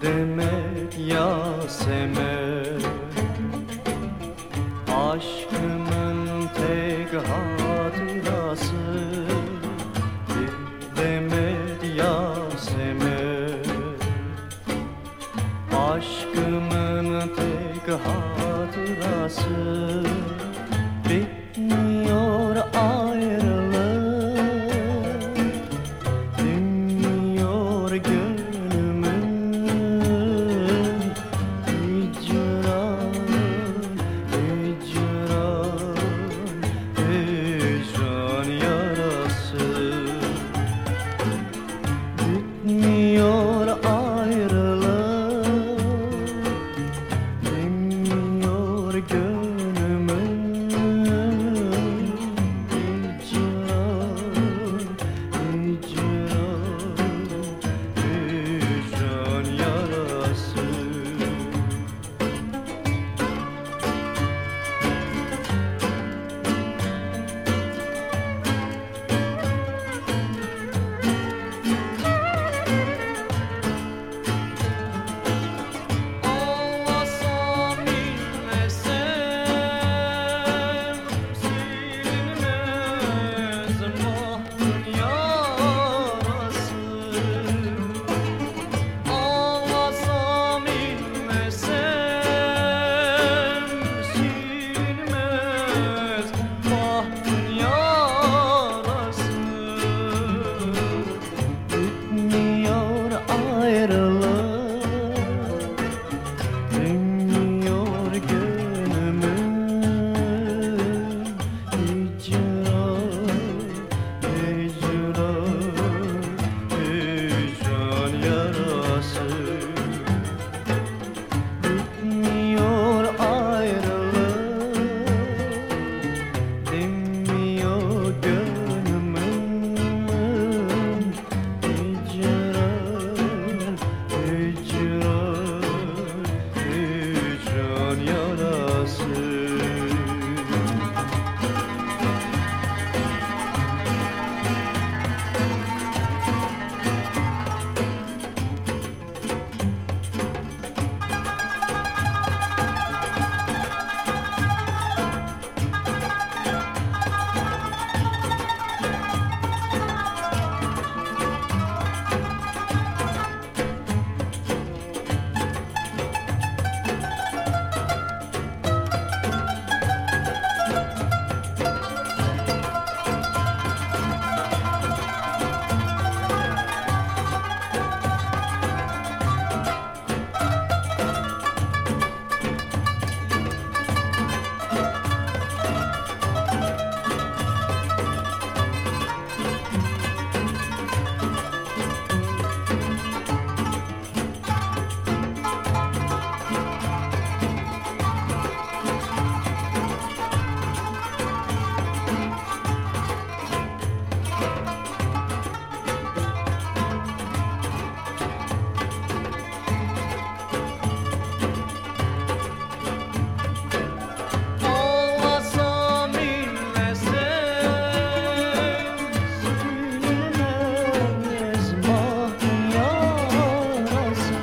demet Yasemen, aşkımın tek hatırası. Bir demet Yasemen, aşkımın tek hatırası. Bitmiyor ayrılık, dinmiyor gönlümün hicran, hicran, hicran yarası. Bitmiyor ayrılık, dinmiyor gönlümün hicran, hicran, hicran yarası. Ağlasam inlesem silinmez bahtın yarası. Ağlasam inlesem silinmez bahtın yarası. Bitmiyor ayrılık, dinmiyor gönlümün hicran, hicran, hicran yarası. Bitmiyor ayrılık, dinmiyor gönlümün hicran, hicran, hicran yarası. Ağlasam inlesem silinmez bahtın yarası.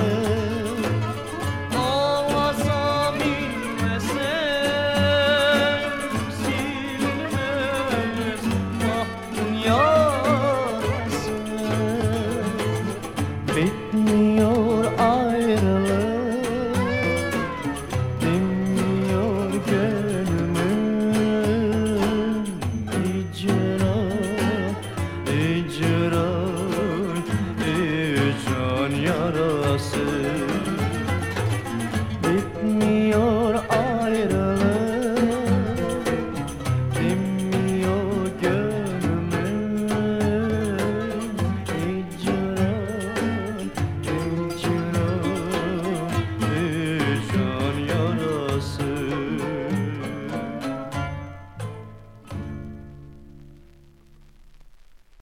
Ağlasam inlesem silinmez bahtın yarası.